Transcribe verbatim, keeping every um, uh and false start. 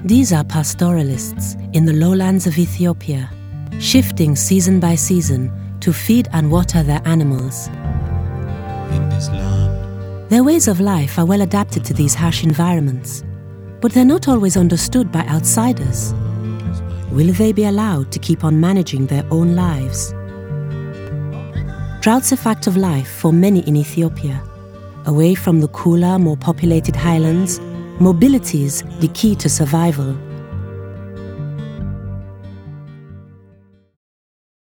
These are pastoralists in the lowlands of Ethiopia, shifting season by season to feed and water their animals. In this land, their ways of life are well adapted to these harsh environments, but they're not always understood by outsiders. Will they be allowed to keep on managing their own lives? Drought's a fact of life for many in Ethiopia. Away from the cooler, more populated highlands, mobility is the key to survival.